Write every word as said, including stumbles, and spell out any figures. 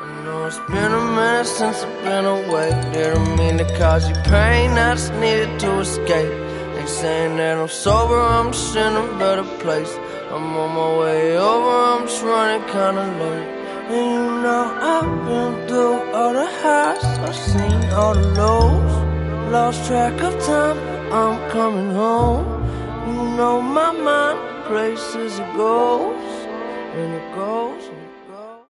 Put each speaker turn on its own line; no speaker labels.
know it's been a minute since I've been away. Didn't mean to cause you pain, I just needed to escape. Ain't saying that I'm sober, I'm just in a better place. I'm on my way over, I'm just running kinda late. And you know I've been through all the highs, I've seen all the lows. Lost track of time, but I'm coming home. You know my mind races, it goes, and it goes.